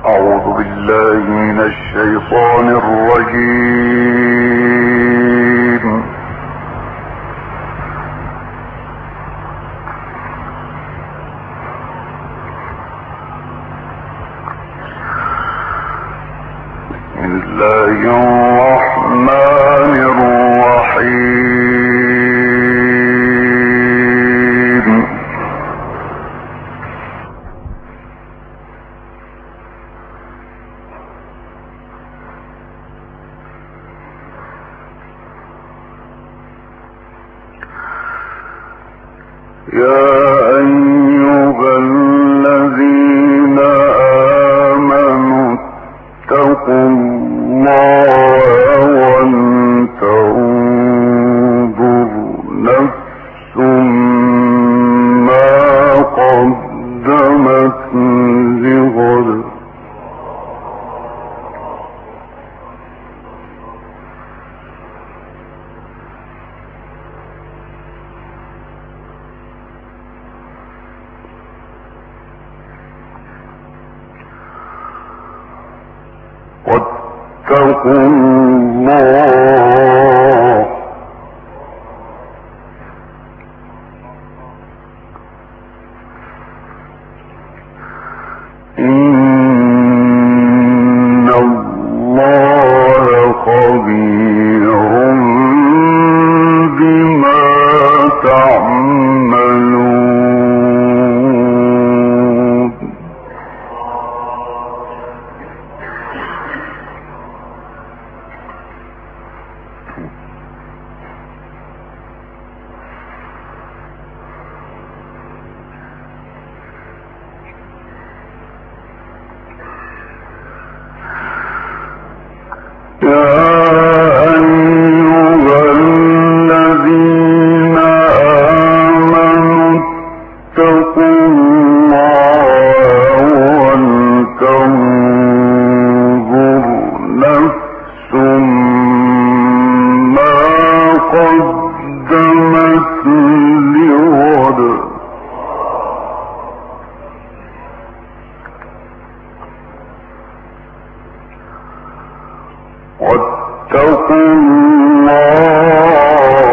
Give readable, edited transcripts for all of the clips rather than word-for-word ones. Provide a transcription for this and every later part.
أعوذ بالله من الشيطان الرجيم. بسم الله الرحمن الرحيم. يا أيها الذين آمنوا اتقوا الله ولتنظر نفس ما قدمت لغد واتقوا الله إن الله خبير بما تعملون. يا أيها الذين آمنوا اتقوا الله ولتنظر نفس ما قدمت لغد واتقوا الله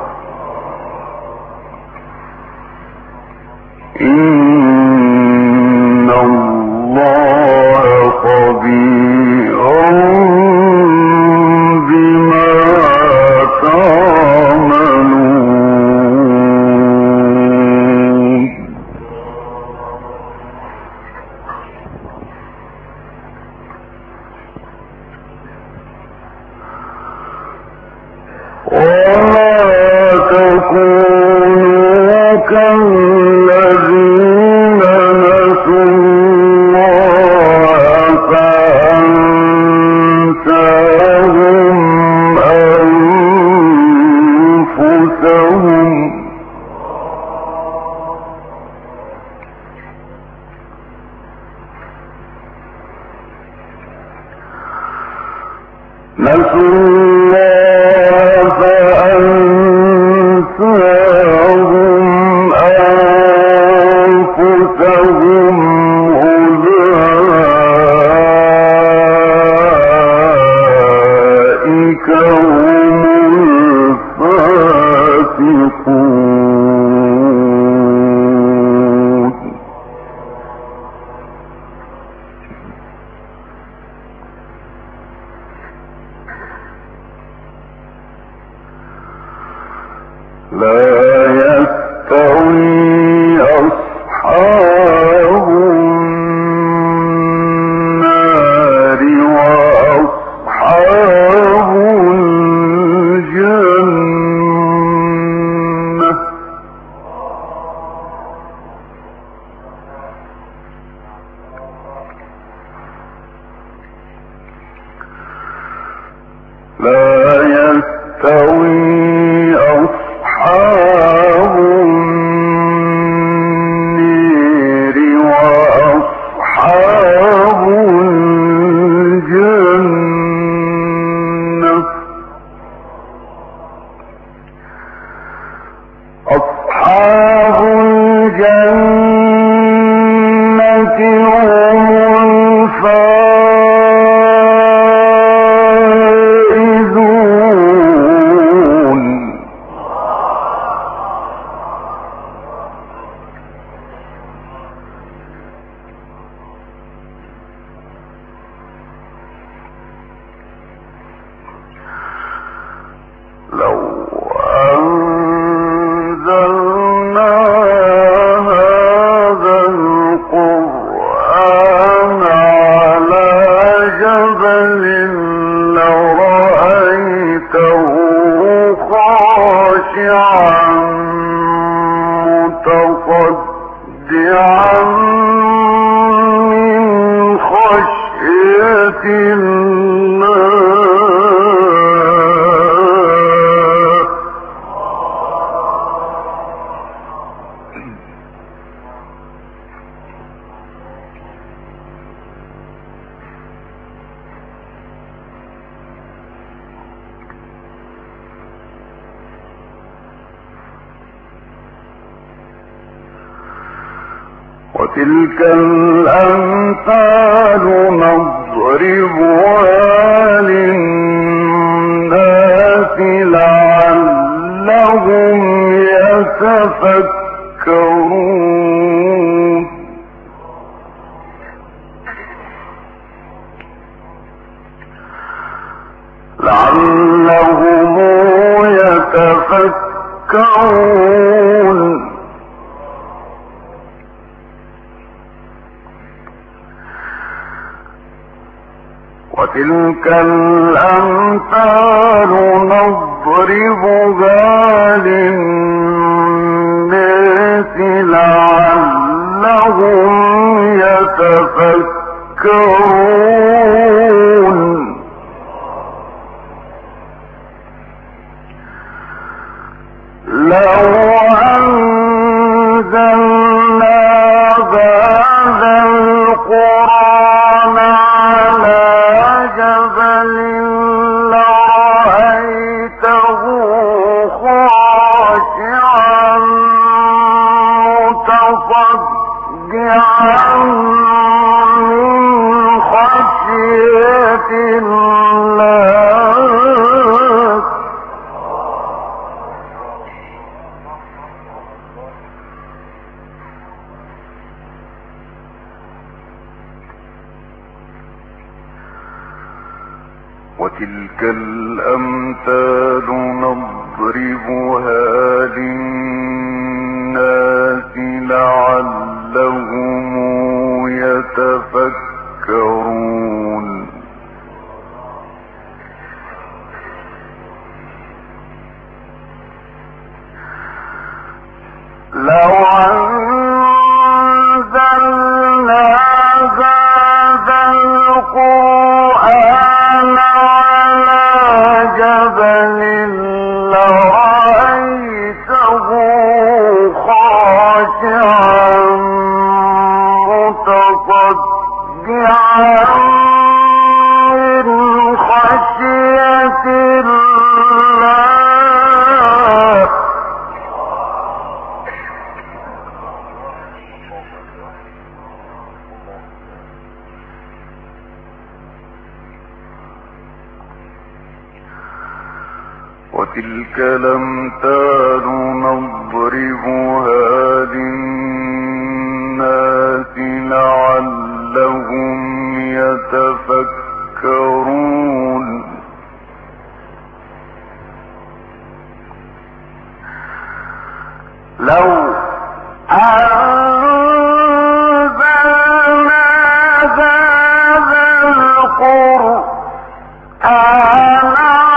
إن الله خبير بما تعملون. ولا تكونوا كالذين نسوا الله فأنساهم أنفسهم أولئك هم الفاسقون. لا يستوي أصحاب النار وأصحاب الجنة لا يستوي أصحاب النار وأصحاب الجنة. أصحاب الجنة هم الفائزون. وتلك الأمثال نضربها للناس لعلهم يتفكرون وتلك الأمثال نضربها للناس لعلهم يتفكرون لو أنزلنا هذا القرآن على جبل لرأيته خاشعا متصدعا من خشية الله وتلك الأمثال نضربها للناس لعلهم يتفكرون لو أنزلنا هذا القرآن على جبل لرأيته خاشعا متصدعا من خشية الله وتلك الأمثال نضربها للناس لعلهم يتفكرون لو أنزلنا هذا القرآن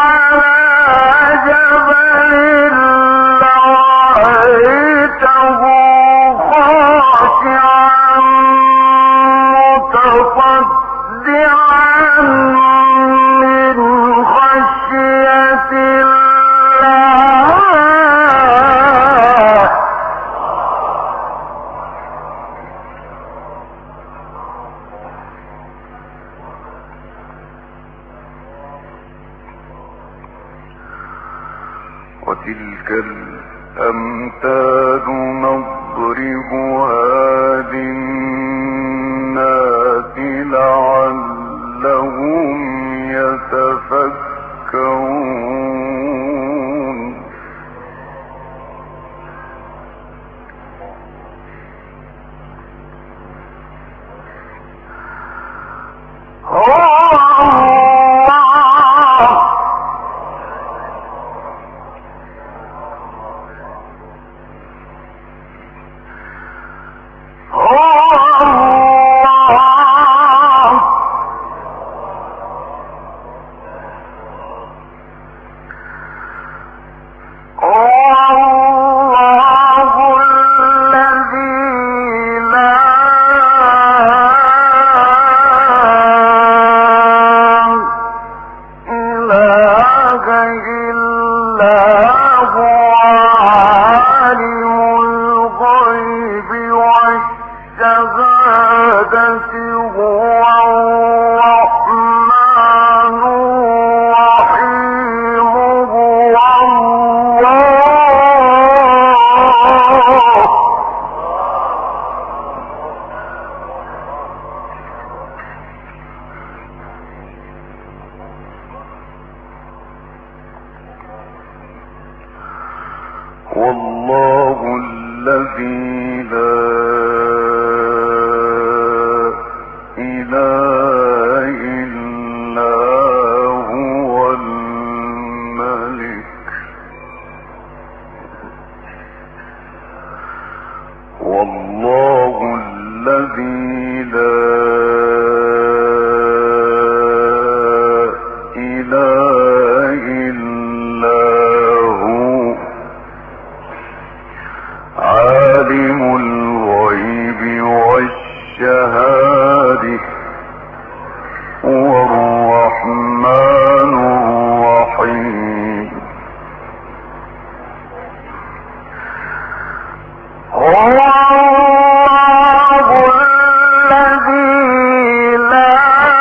وتلك الأمثال نضربها للناس لعلهم يتفكرون هو والله الذي لا إله إلا هو الملك والله الذي لا إله إلا هو عالم الغيب والشهادة هو الرحمن الرحيم هو الله الذي لا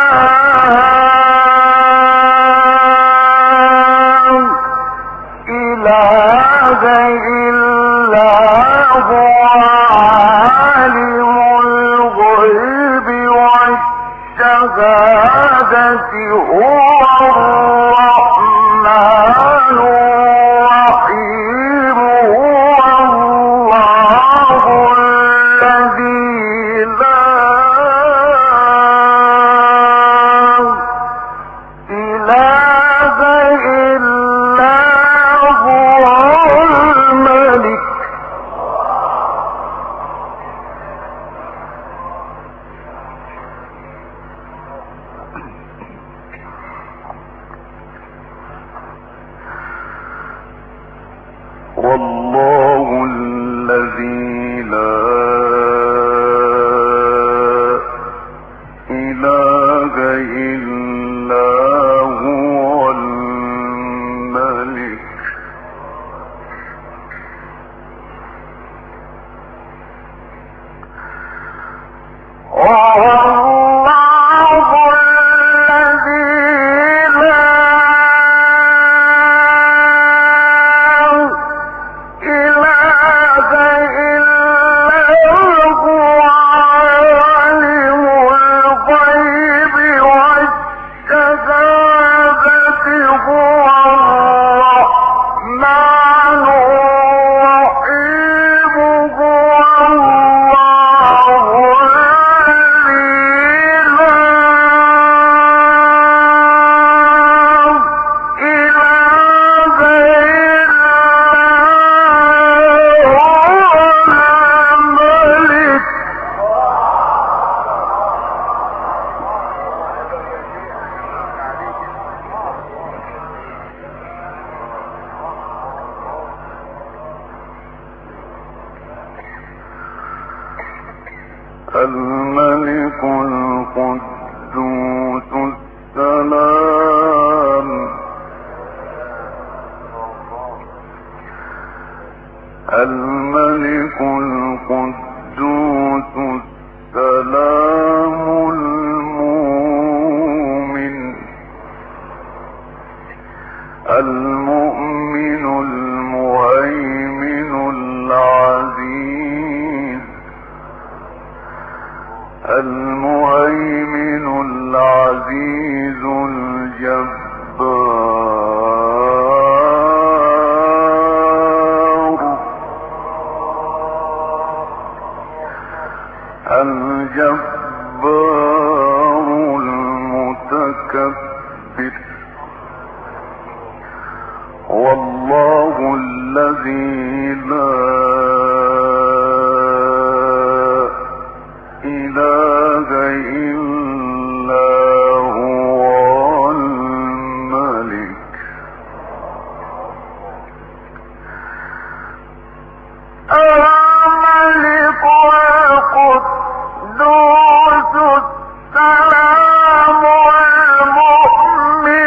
إله إلا هو عالم الغيب والشهادة هو الرحمن الرحيم هو الله الذي لا إله إلا هو الملك والله الذي لا إله إلا هو الملك والله الذي لا إله إلا هو عالم الغيب والشهادة هو الرحمن الرحيم هو الله الملك القدوس السلام الملك القدوس السلام المؤمن المهيمن العزيز الجبار المتكبر والله الذي لا إله إلا هو الملك الملك القدوس السلام المؤمن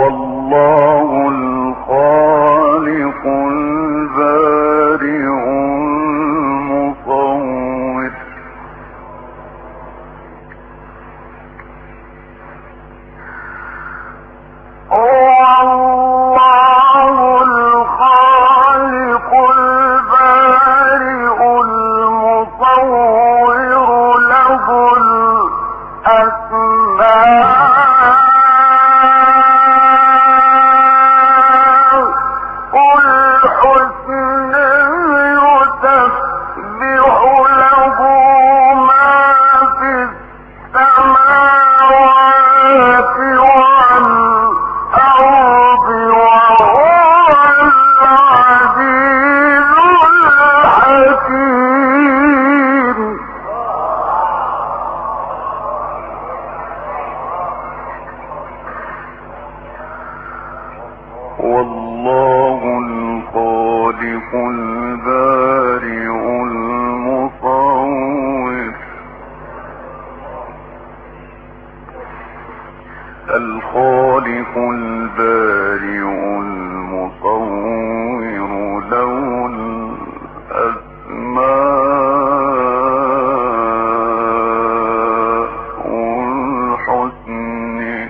والله الخالق البارئ المصور والله الخالق البارئ المصور الخالق البارئ المصور له الأسماء الحسنى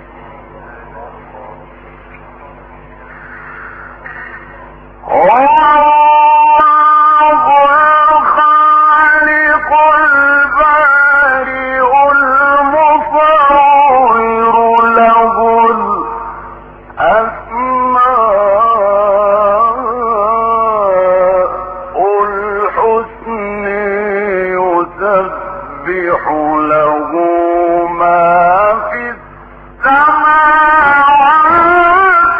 يسبح له ما في السماوات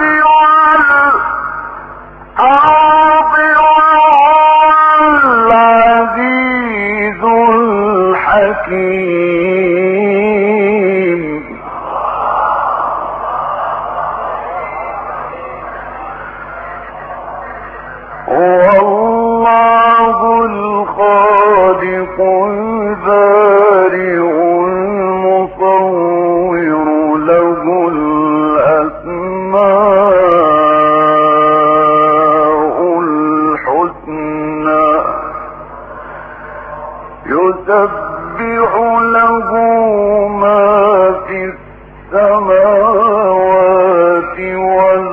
والأرض وهو العزيز الحكيم والله الخالق البارئ المصور له الأسماء الحسنى يسبح له ما في السماوات والأرض